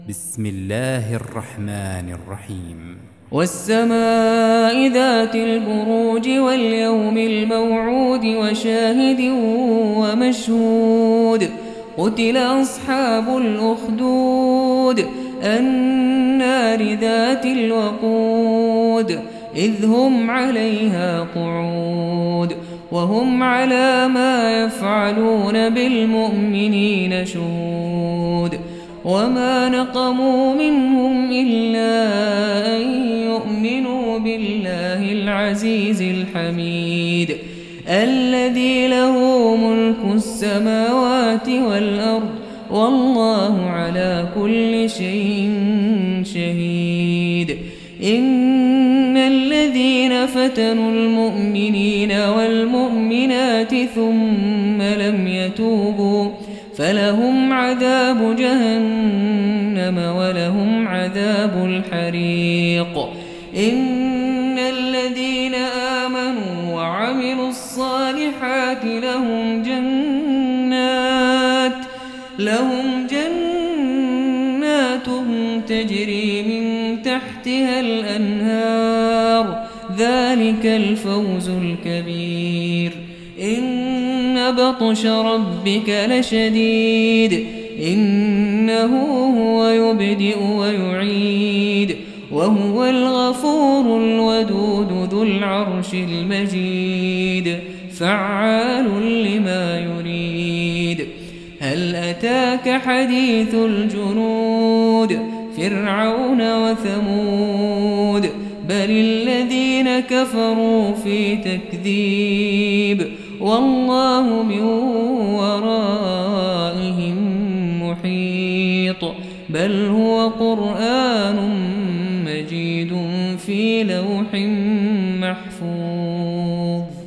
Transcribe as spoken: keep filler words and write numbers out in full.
بسم الله الرحمن الرحيم والسماء ذات البروج واليوم الموعود وشاهد ومشهود قتل أصحاب الأخدود النار ذات الوقود إذ هم عليها قعود وهم على ما يفعلون بالمؤمنين شهود وما نقموا منهم إلا أن يؤمنوا بالله العزيز الحميد الذي له ملك السماوات والأرض والله على كل شيء شهيد إن الذين فتنوا المؤمنين والمؤمنات ثم لم يتوبوا فلهم عذاب جهنم ولهم عذاب الحريق إن الذين آمنوا وعملوا الصالحات لهم جنات لهم جنات تجري من تحتها الأنهار ذلك الفوز الكبير إن بطش ربك لشديد إنه هو يبدئ ويعيد وهو الغفور الودود ذو العرش المجيد فعال لما يريد هل أتاك حديث الجنود فرعون وثمود بل الذين كفروا في تكذيب والله من ورائهم محيط بل هو قرآن مجيد في لوح محفوظ.